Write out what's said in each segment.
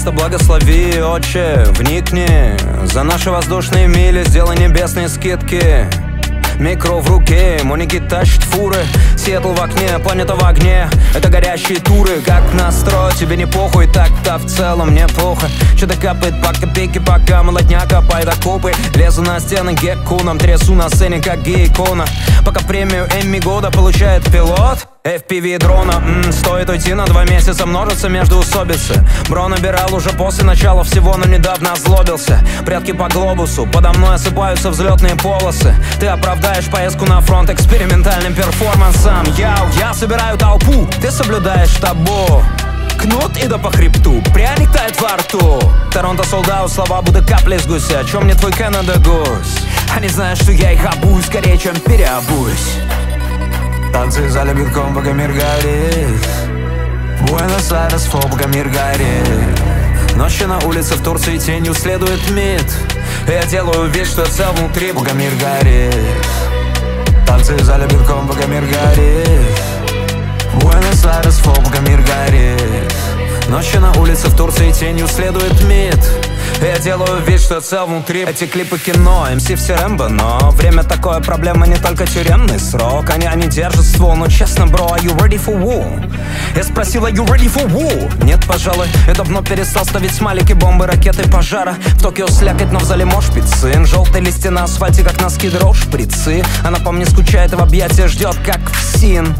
Пожалуйста, благослови, Отче, вникни. За наши воздушные мили сделай небесные скидки. Микро в руке, Моники тащит фуры. Сиэтл в окне, планета в огне. Это горящие туры, как настрой. Тебе не похуй, так-то в целом неплохо. Что-то капает по копейке, пока молодняк копает окопы. Лезу на стены геккуном, трясу на сцене, как гей-икона. Пока премию Эмми года получает пилот FPV дрона. Стоит уйти на 2 месяца, множится междоусобицы. Бро набирал уже после начала всего, но недавно озлобился. Прятки по глобусу, подо мной осыпаются взлетные полосы. Ты оправдаешь поездку на фронт экспериментальным перформансом. Я собираю толпу, ты соблюдаешь табу. Кнут и да по хребту, пряник тает во рту. Торонто солдат, слова будто капли с гуся. О чем мне твой Canada Goose? Они знают, что я их обуюсь скорее, чем переобуюсь. Танцы в зале битком, пока мир горит. Буэнос-Айрес, фо, пока мир горит. Ночью на улице в Турции тенью следует МИД. Я делаю вид, что я цел внутри, пока мир горит. Танцы в зале битком, пока мир горит. Буэнос-Айрес, фо, пока мир горит. Ночью на улице в Турции тенью следует МИД. Я делаю вид, что я цел внутри. Эти клипы кино, МС все Рэмбо. Но время такое, проблема не только тюремный срок. Они держат ствол, но честно, бро, are you ready for war? Я спросил, are you ready for war? Нет, пожалуй, я давно перестал ставить смайлики, бомбы, ракеты, пожара. В Токио слякоть, но в зале мошпицы. Желтые листья на асфальте, как носки дров, шприцы. Она по мне скучает и в объятия ждет, как в СИН.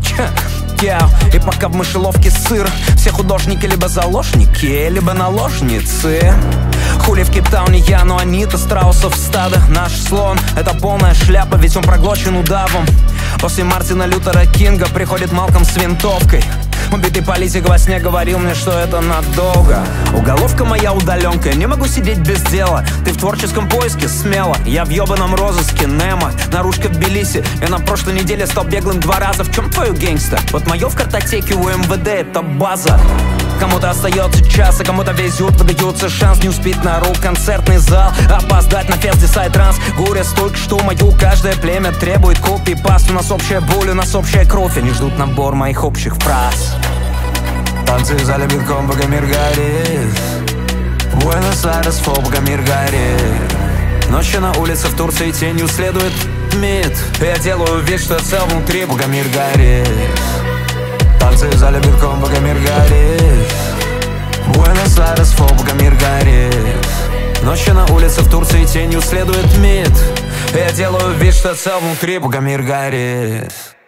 И пока в мышеловке сыр, все художники либо заложники, либо наложницы. Хули в Кейптауне я, но они-то страусов стадо. Наш слон — это полная шляпа, ведь он проглочен удавом. После Мартина Лютера Кинга приходит Малком с винтовкой. Убитый политик во сне говорил мне, что это надолго. Уголовка моя удаленка, не могу сидеть без дела. Ты в творческом поиске смело, я в ебаном розыске Немо. Наружка в Тбилиси, я на прошлой неделе стал беглым 2 раза. В чем твою гэнгста? Вот мое в картотеке у МВД — это база. Кому-то остается час, а кому-то везет, выдается шанс не успеть на рок-концертный зал, опоздать на фест Decide Trans. Горе столько, что мою каждое племя требует копий паст. У нас общая боль, у нас общая кровь, они ждут набор моих общих фраз. Танцы в зале битком, пока мир горит. Буэнос-Айрес, фо, пока мир горит. Ночью на улице в Турции тенью следует МИД. Я делаю вид, что я цел внутри, пока мир горит. Танцы в зале битком, пока мир горит. Буэнос-Айрес, фо, пока мир горит. Ночью на улице в Турции тенью следует МИД. Я делаю вид, что я цел внутри, пока мир горит.